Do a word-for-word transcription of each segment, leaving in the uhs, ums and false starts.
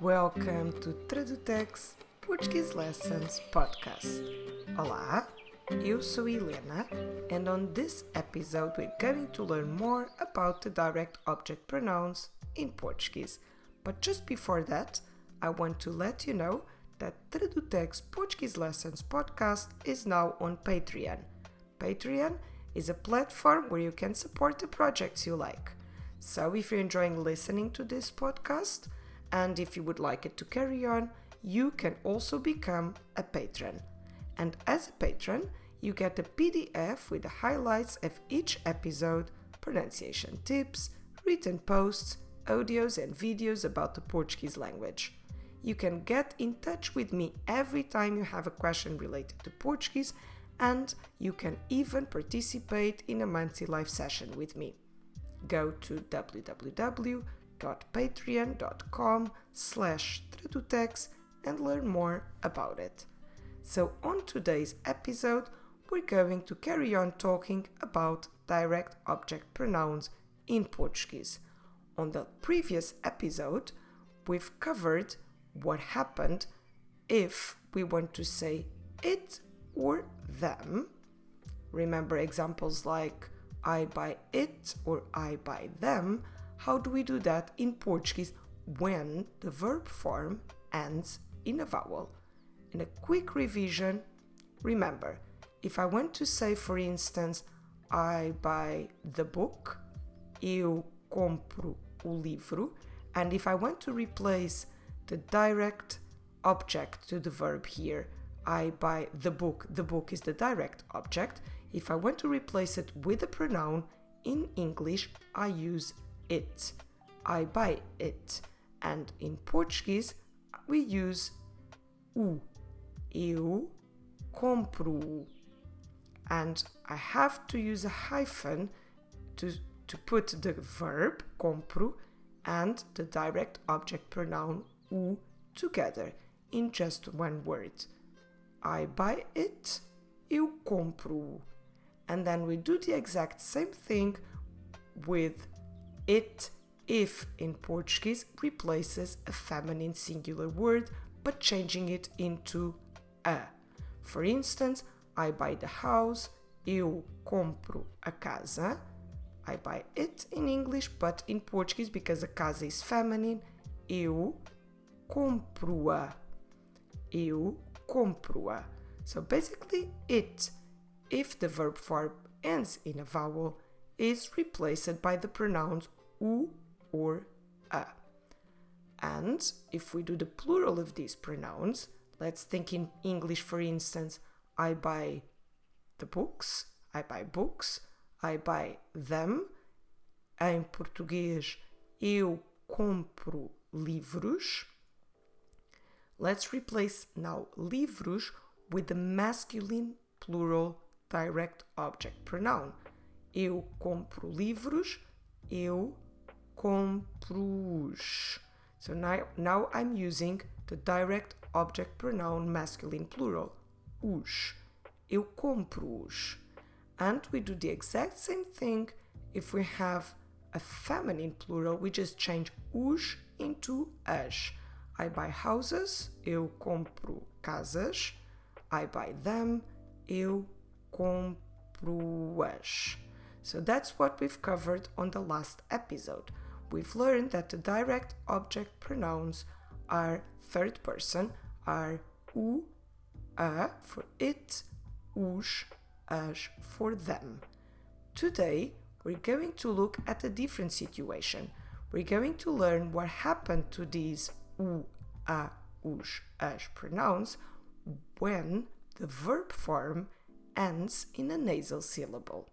Welcome to Tradutex Portuguese Lessons Podcast. Olá, eu sou Helena, and on this episode we're going to learn more about the direct object pronouns in Portuguese. But just before that, I want to let you know that Tradutex Portuguese Lessons Podcast is now on Patreon. Patreon is a platform where you can support the projects you like. So if you're enjoying listening to this podcast, and if you would like it to carry on, you can also become a patron. And as a patron, you get a P D F with the highlights of each episode, pronunciation tips, written posts, audios and videos about the Portuguese language. You can get in touch with me every time you have a question related to Portuguese, and you can even participate in a monthly live session with me. Go to www.patreon.com slash tradutex and learn more about it. So on today's episode, we're going to carry on talking about direct object pronouns in Portuguese. On the previous episode, we've covered what happened if we want to say it or them. Remember examples like I buy it or I buy them. How do we do that in Portuguese when the verb form ends in a vowel? In a quick revision, remember, if I want to say, for instance, I buy the book, eu compro o livro, and if I want to replace the direct object to the verb here, I buy the book, the book is the direct object. If I want to replace it with a pronoun, in English, I use it. I buy it. And in Portuguese, we use o. Eu compro. And I have to use a hyphen to, to put the verb, compro, and the direct object pronoun, o, together in just one word. I buy it, eu compro. And then we do the exact same thing with it if in Portuguese replaces a feminine singular word but changing it into a. For instance, I buy the house, eu compro a casa. I buy it in English, but in Portuguese, because a casa is feminine, eu compro-a. Eu compro-a. So basically, it, if the verb form ends in a vowel, is replaced by the pronouns o or a. And if we do the plural of these pronouns, let's think in English, for instance, I buy the books, I buy books, I buy them. Em português, eu compro livros. Let's replace now livros with the masculine plural direct object pronoun. Eu compro livros, eu compro-os. So now, now I'm using the direct object pronoun masculine plural, os. Eu compro-os. And we do the exact same thing if we have a feminine plural, we just change os into as. I buy houses, eu compro casas. I buy them, eu compro-as. So that's what we've covered on the last episode. We've learned that the direct object pronouns are third person, are o, a for it, os, as for them. Today, we're going to look at a different situation. We're going to learn what happened to these o, a, os, as pronouns when the verb form ends in a nasal syllable.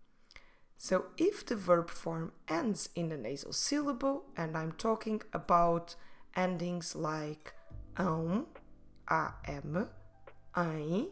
So if the verb form ends in a nasal syllable, and I'm talking about endings like ão, am, em,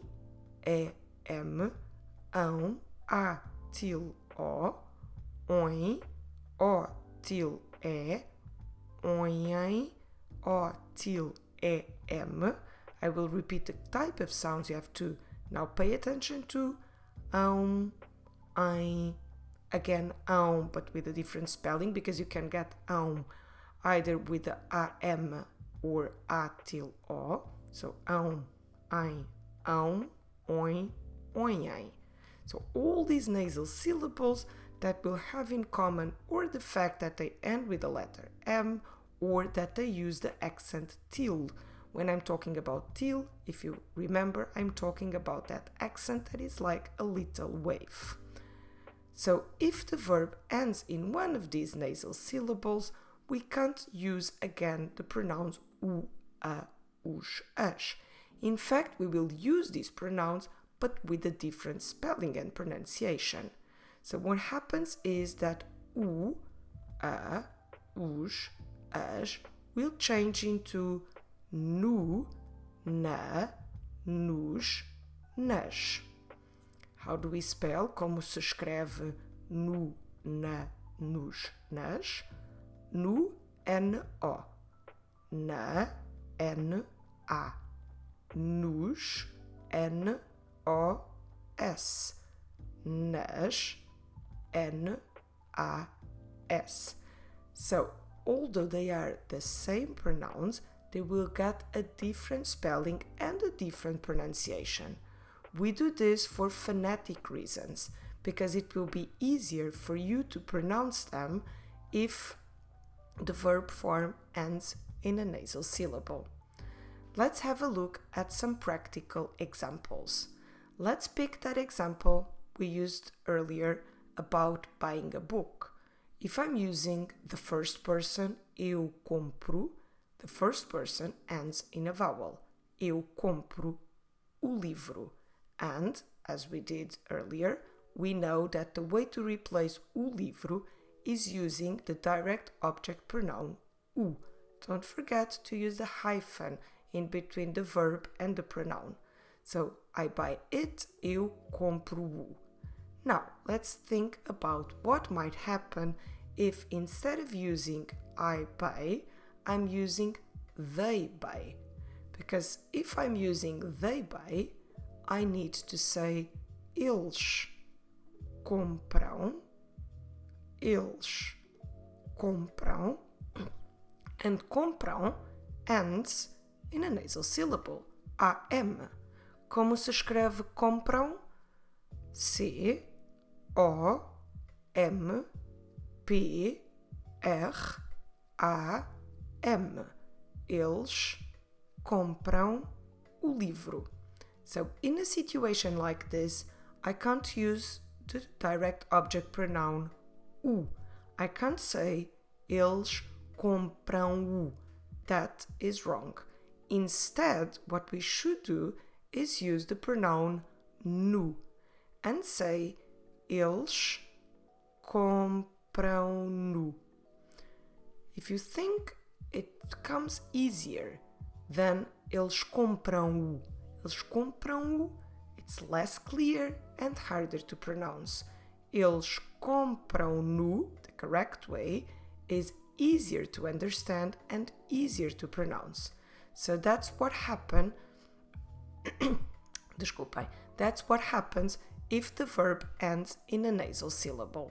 em, ão, a, til, o, oin, o, til, e, oinhem, o, til, e, m. I will repeat the type of sounds you have to now pay attention to. Ão, em, again, ão, but with a different spelling, because you can get ão either with the am or A till O. So ão, ain, ão, oin, oinhém. So all these nasal syllables that will have in common or the fact that they end with the letter M or that they use the accent til. When I'm talking about til, if you remember, I'm talking about that accent that is like a little wave. So if the verb ends in one of these nasal syllables, we can't use again the pronouns u, a, ush, ash. In fact, we will use these pronouns but with a different spelling and pronunciation. So what happens is that u, a, ush, ash will change into nu, na, nush, nash. How do we spell? Como se escreve nu, na, nush, nash? Nu, N, O. Na, N, A. Nush, N, O, S. Nash, N, A, S. So, although they are the same pronouns, they will get a different spelling and a different pronunciation. We do this for phonetic reasons, because it will be easier for you to pronounce them if the verb form ends in a nasal syllable. Let's have a look at some practical examples. Let's pick that example we used earlier about buying a book. If I'm using the first person, eu compro, the first person ends in a vowel. Eu compro o livro. And, as we did earlier, we know that the way to replace o livro is using the direct object pronoun u. Don't forget to use the hyphen in between the verb and the pronoun. So, I buy it, eu compro o. Now, let's think about what might happen if instead of using I buy, I'm using they buy. Because if I'm using they buy, I need to say eles compram, eles compram, and compram ends in a nasal syllable, am. Como se escreve compram? C, O, M, P, R, A, M. Eles compram o livro. So, in a situation like this, I can't use the direct object pronoun o. I can't say eles compram o. That is wrong. Instead, what we should do is use the pronoun nu and say eles compram nu. If you think it comes easier than eles compram o, eles compram o, it's less clear and harder to pronounce. Eles compram nu, the correct way, is easier to understand and easier to pronounce. So that's what happen. Desculpem. That's what happens if the verb ends in a nasal syllable.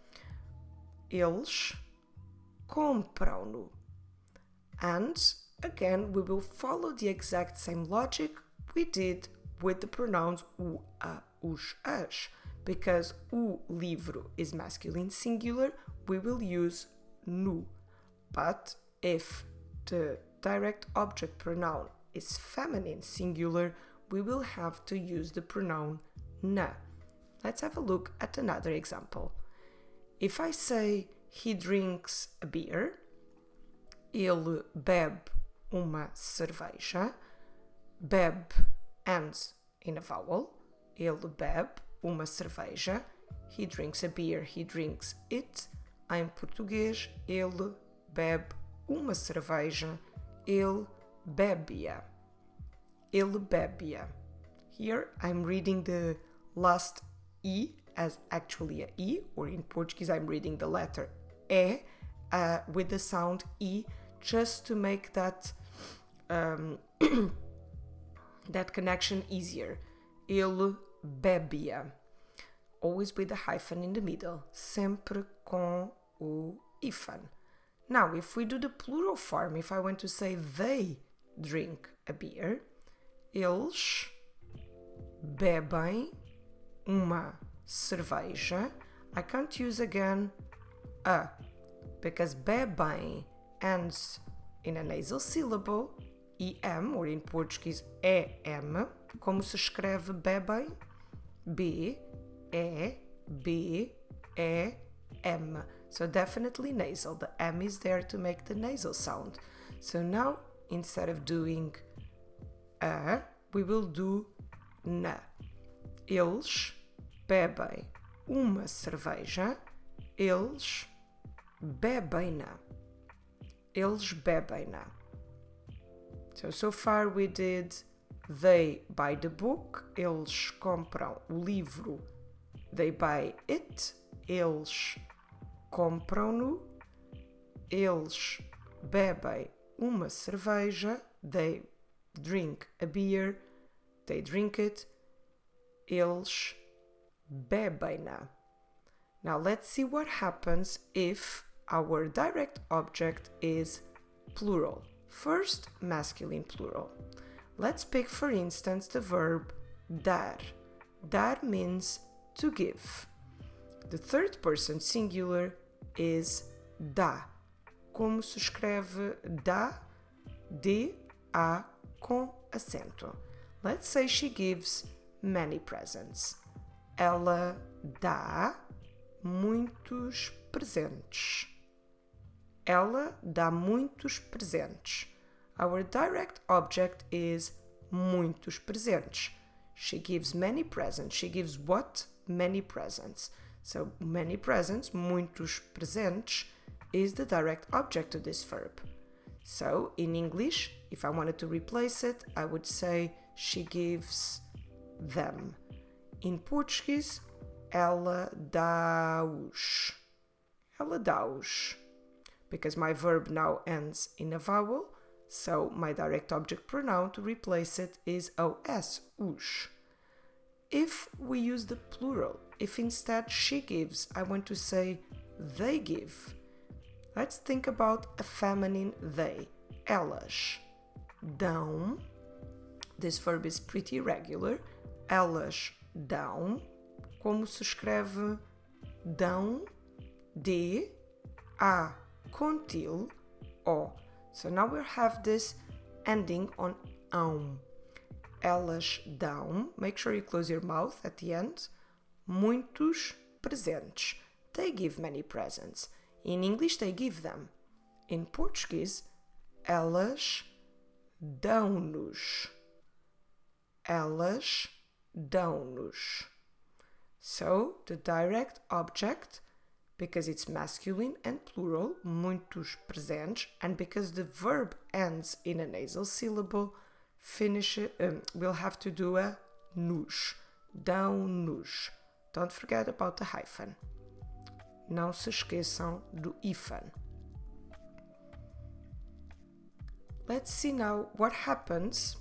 Eles compram nu. And again, we will follow the exact same logic we did with the pronouns o, a, os, as. Because o livro is masculine singular, we will use nu. But if the direct object pronoun is feminine singular, we will have to use the pronoun na. Let's have a look at another example. If I say he drinks a beer, ele bebe uma cerveja, bebe ends in a vowel, ele bebe uma cerveja, he drinks a beer, he drinks it. Em português, ele bebe uma cerveja, ele bebe-a. Ele bebe-a. Here I'm reading the last E as actually a E, or in Portuguese I'm reading the letter E uh, with the sound E, just to make that um, that connection easier. Ele bebe-a. Always with a hyphen in the middle, sempre com o hífen. Now, if we do the plural form, if I want to say they drink a beer, eles bebem uma cerveja. I can't use again a, because bebem ends in a nasal syllable, em, or in Portuguese, em. Como se escreve bebem? B, E, B, E, M. So definitely nasal. The M is there to make the nasal sound. So now, instead of doing a, we will do na. Eles bebem uma cerveja. Eles bebem-na. Eles bebem-na. So, so far we did they buy the book. Eles compram o livro. They buy it. Eles compram-no. Eles bebem uma cerveja. They drink a beer. They drink it. Eles bebem-na. Now let's see what happens if our direct object is plural. First, masculine plural. Let's pick, for instance, the verb dar. Dar means to give. The third person singular is dá. Como se escreve dá? D-A com acento. Let's say she gives many presents. Ela dá muitos presentes. Ela dá muitos presentes. Our direct object is muitos presentes. She gives many presents. She gives what? Many presents. So, many presents, muitos presentes, is the direct object of this verb. So, in English, if I wanted to replace it, I would say she gives them. In Portuguese, ela dá-os. Ela dá-os. Because my verb now ends in a vowel, so my direct object pronoun to replace it is os, os. If we use the plural, if instead she gives, I want to say they give. Let's think about a feminine they. Elas dão. This verb is pretty irregular. Elas dão. Como se escreve dão? D, A, com til, O. So now we have this ending on ão. Elas dão, make sure you close your mouth at the end, muitos presentes. They give many presents. In English, they give them. In Portuguese, elas dão-nos. Elas dão-nos. So, the direct object, because it's masculine and plural, muitos presentes, and because the verb ends in a nasal syllable, finish it, um, we'll have to do a nos. Dão-nos. Don't forget about the hyphen. Não se esqueçam do hífen. Let's see now what happens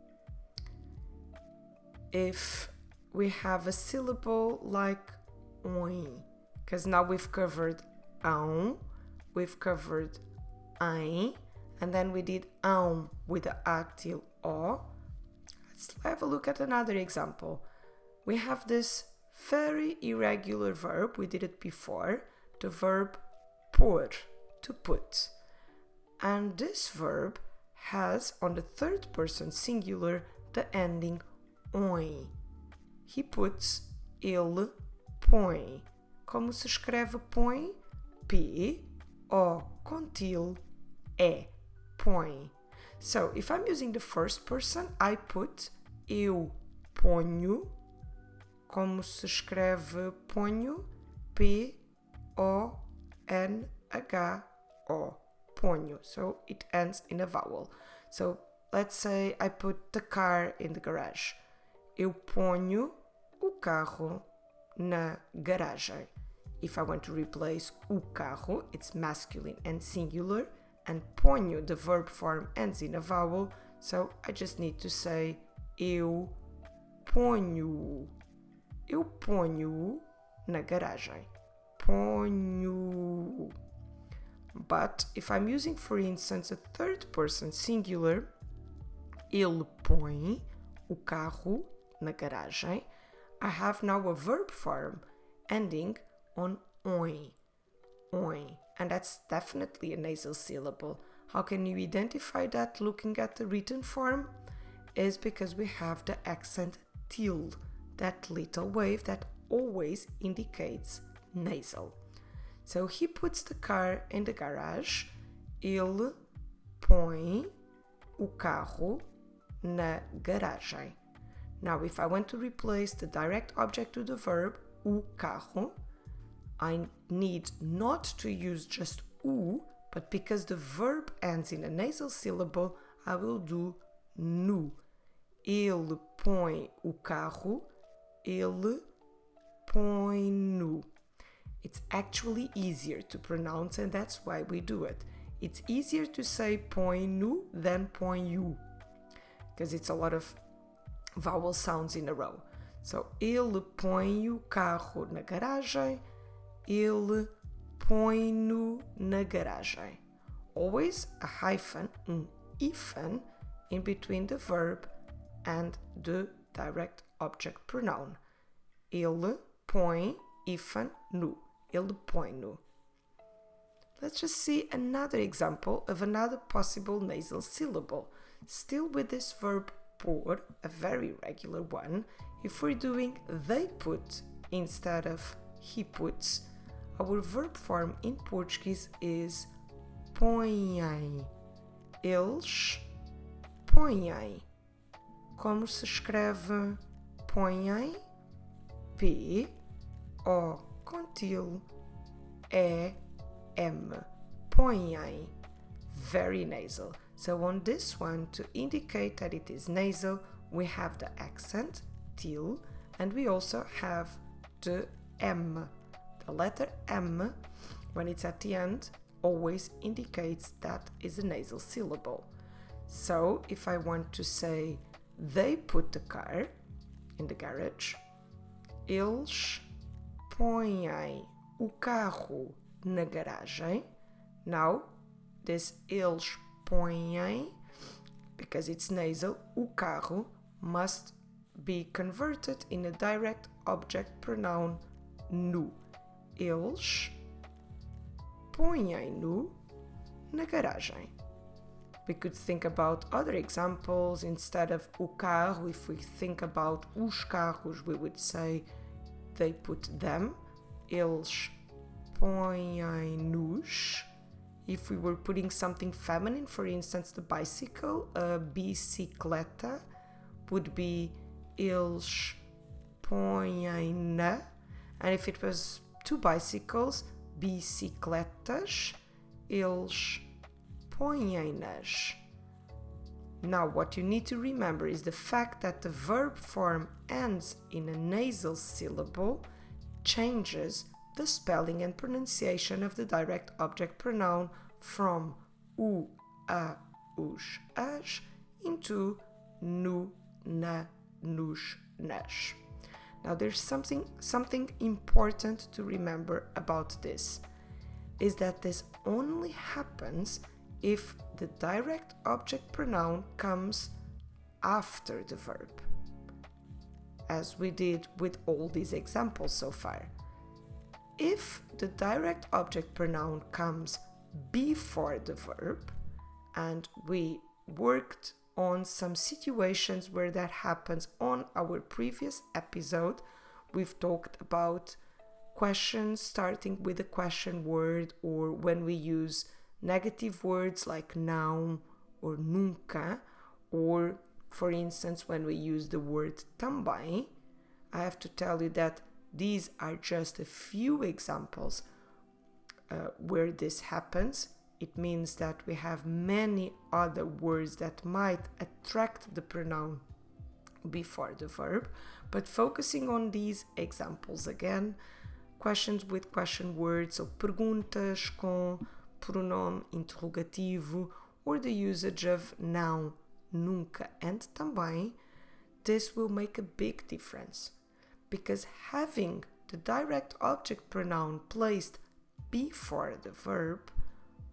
if we have a syllable like oi. Because now we've covered ão, we've covered em, and then we did ão with the a till o. Let's have a look at another example. We have this very irregular verb, we did it before, the verb pôr, to put. And this verb has, on the third person singular, the ending oi. He puts, ele põe. Como se escreve põe? P, O, com til, E, põe. So, if I'm using the first person, I put, eu ponho. Como se escreve ponho? P, O, N, H, O. Ponho. So, it ends in a vowel. So, let's say I put the car in the garage. Eu ponho o carro na garagem. If I want to replace o carro, it's masculine and singular, and ponho, the verb form, ends in a vowel, so I just need to say eu ponho. Eu ponho na garagem. Ponho. But if I'm using, for instance, a third person singular, ele põe o carro na garagem, I have now a verb form ending on oin, oin, and that's definitely a nasal syllable. How can you identify that looking at the written form? Is because we have the accent til, that little wave that always indicates nasal. So he puts the car in the garage, ele põe o carro na garagem. Now, if I want to replace the direct object to the verb, o carro, I need not to use just o, but because the verb ends in a nasal syllable, I will do nu. Ele põe o carro, ele põe nu. It's actually easier to pronounce, and that's why we do it. It's easier to say põe nu than põe u, because it's a lot of vowel sounds in a row. So, ele põe o carro na garagem, ele põe nu na garagem. Always a hyphen, um hífen, in between the verb and the direct object pronoun. Ele põe hífen nu. Ele põe nu. Let's just see another example of another possible nasal syllable. Still with this verb pôr, a very regular one. If we're doing they put instead of he puts, our verb form in Portuguese is põem. Eles põem. Como se escreve põem? P, O com til, E, M. Põem. Very nasal. So on this one, to indicate that it is nasal, we have the accent, til, and we also have the M. The letter M, when it's at the end, always indicates that is a nasal syllable. So if I want to say they put the car in the garage, eles põem o carro na garagem. Now, this eles põem, because it's nasal, o carro must be converted in a direct object pronoun nu. Eles põem nu na garagem. We could think about other examples. Instead of o carro, if we think about os carros, we would say they put them. Eles põem nos. If we were putting something feminine, for instance, the bicycle, a bicicleta would be eles põem na. And if it was two bicycles, bicicletas, eles põem nas. Now, what you need to remember is the fact that the verb form ends in a nasal syllable changes the spelling and pronunciation of the direct object pronoun from u, a, us, as into nu, na, nos, nas. Now, there's something something important to remember about this, is that this only happens if the direct object pronoun comes after the verb, as we did with all these examples so far. If the direct object pronoun comes before the verb, and we worked on some situations where that happens on our previous episode, we've talked about questions starting with a question word, or when we use negative words like não or nunca, or for instance when we use the word também. I have to tell you that these are just a few examples uh, where this happens. It means that we have many other words that might attract the pronoun before the verb, but focusing on these examples again, questions with question words, so perguntas com pronome interrogativo, or the usage of não, nunca and também, this will make a big difference, because having the direct object pronoun placed before the verb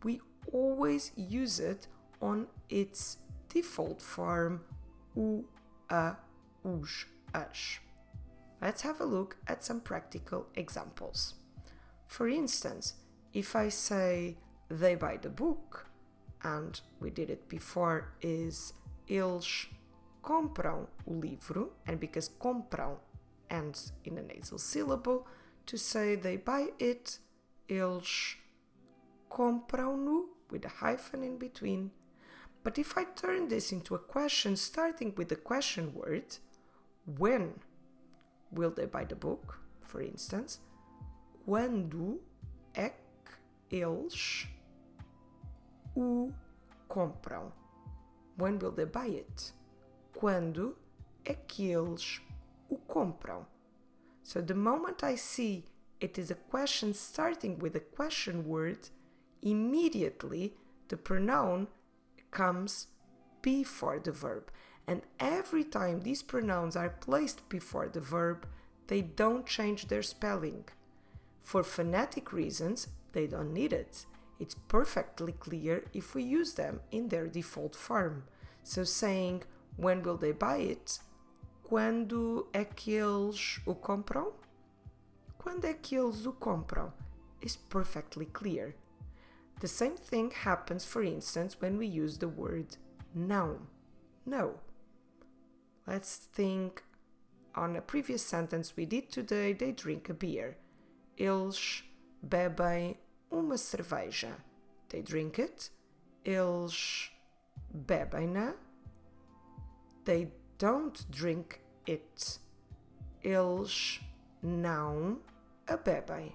we always use it on its default form, o, a, os, as. Let's have a look at some practical examples. For instance, if I say they buy the book, and we did it before, is eles compram o livro, and because compram ends in a nasal syllable, to say they buy it, eles compram-no with a hyphen in between. But if I turn this into a question starting with the question word, when will they buy the book? For instance, quando é que eles o compram? When will they buy it? Quando é que eles o compram? So the moment I see it is a question starting with a question word, immediately the pronoun comes before the verb. And every time these pronouns are placed before the verb, they don't change their spelling. For phonetic reasons, they don't need it. It's perfectly clear if we use them in their default form. So saying, when will they buy it? Quando é que eles o compram? Quando é que eles o compram? Is perfectly clear. The same thing happens, for instance, when we use the word não. No. Let's think on a previous sentence we did today, they drink a beer. Eles bebem uma cerveja. They drink it. Eles bebem-na. They don't drink it. Eles não a bebem.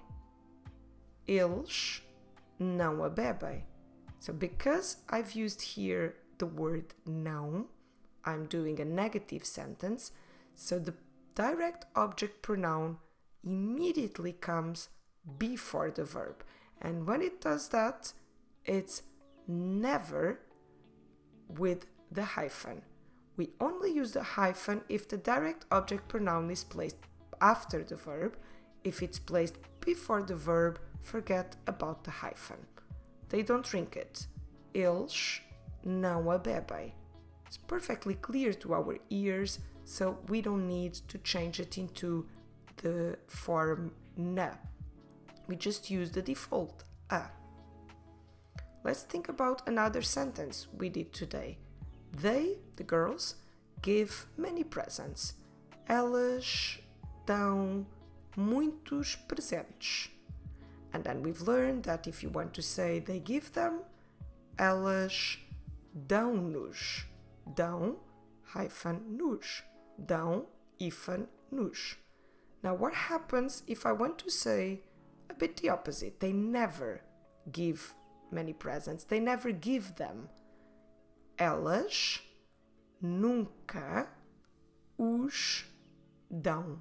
Eles não a bebem. So because I've used here the word não, I'm doing a negative sentence, so the direct object pronoun immediately comes before the verb. And when it does that, it's never with the hyphen. We only use the hyphen if the direct object pronoun is placed after the verb. If it's placed before the verb, forget about the hyphen. They don't drink it. Eles não a bebem. It's perfectly clear to our ears, so we don't need to change it into the form na. We just use the default a. Let's think about another sentence we did today. They, the girls, give many presents. Elas dão muitos presentes. And then we've learned that if you want to say they give them, elas dão-nos. Dão, hyphen, nos. Dão, hyphen, nos. Now what happens if I want to say a bit the opposite? They never give many presents. They never give them. Elas nunca os dão.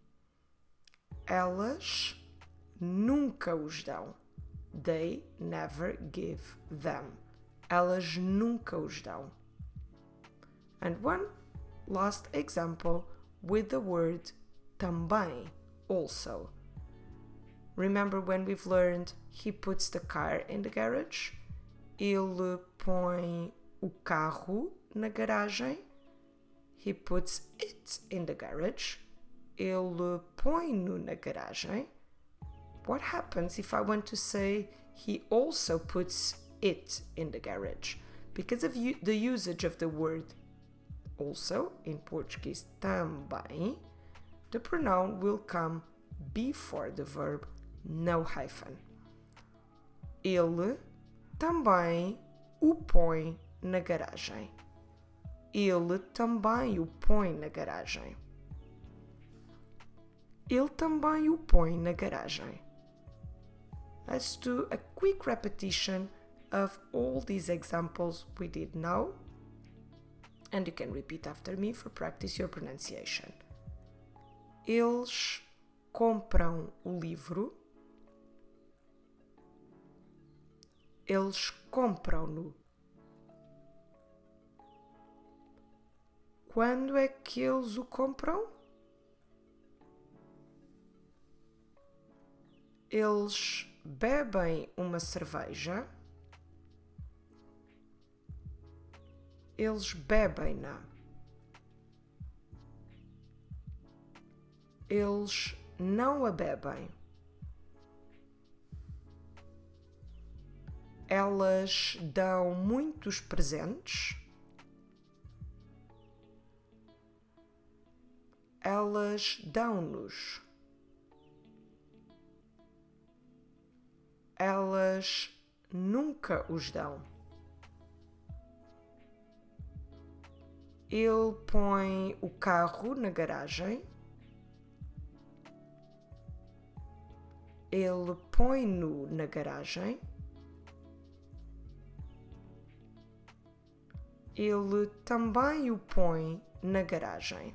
Elas nunca os dão. They never give them. Elas nunca os dão. And one last example with the word também, also. Remember when we've learned he puts the car in the garage? Ele põe o carro na garagem. He puts it in the garage. Ele põe-no na garagem. What happens if I want to say he also puts it in the garage? Because of u- the usage of the word also, in Portuguese também, the pronoun will come before the verb, no hyphen. Ele também o põe na garagem. Ele também o põe na garagem. Ele também o põe na garagem. Let's do a quick repetition of all these examples we did now. And you can repeat after me for practice your pronunciation. Eles compram o livro. Eles compram-no. Quando é que eles o compram? Eles bebem uma cerveja. Eles bebem-na. Eles não a bebem. Elas dão muitos presentes. Elas dão-nos. Elas nunca os dão. Ele põe o carro na garagem. Ele põe-no na garagem. Ele também o põe na garagem.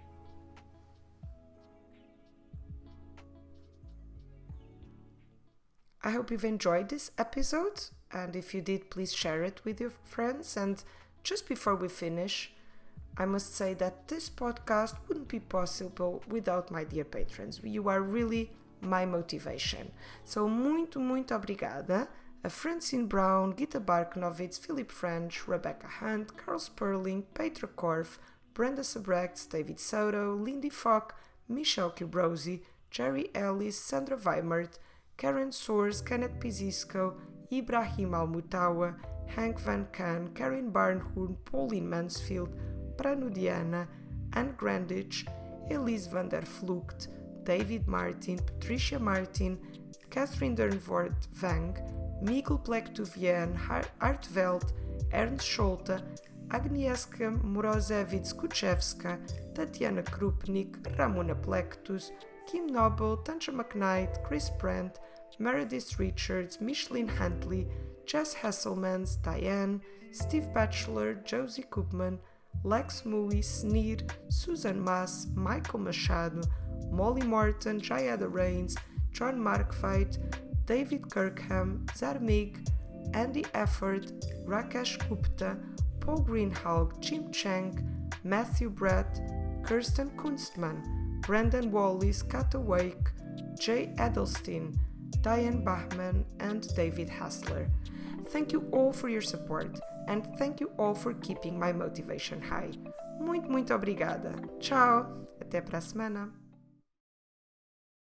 I hope you've enjoyed this episode, and if you did, please share it with your friends. And just before we finish, I must say that this podcast wouldn't be possible without my dear patrons. You are really my motivation. So, muito, muito obrigada a Francine Brown, Gita Barknovitz, Philip French, Rebecca Hunt, Carl Sperling, Petra Korf, Brenda Sabrechts, David Soto, Lindy Falk, Michelle Kubrosi, Jerry Ellis, Sandra Weimert, Karen Soers, Kenneth Pizisco, Ibrahim Almutawa, Hank Van Kan, Karen Barnhoorn, Pauline Mansfield, Pranudiana, Anne Grandich, Elise van der Vlucht, David Martin, Patricia Martin, Catherine Dernvoort Vang, Miguel Plektuvian, Art Veld, Ernst Scholte, Agnieszka Morozevich-Kuchevska, Tatiana Krupnik, Ramona Plektus, Kim Noble, Tansha McKnight, Chris Brandt, Meredith Richards, Micheline Huntley, Jess Hasselmans, Diane, Steve Batchelor, Josie Koopman, Lex Mui, Sneer, Susan Maas, Michael Machado, Molly Morton, Jayada Rains, John Markveit, David Kirkham, Zarmig, Andy Efford, Rakesh Gupta, Paul Greenhalgh, Jim Chang, Matthew Brett, Kirsten Kunstman, Brandon Wallis, Kata Wake, Jay Edelstein, Diane Bachman, and David Hassler. Thank you all for your support, and thank you all for keeping my motivation high. Muito, muito obrigada. Tchau! Até para a semana!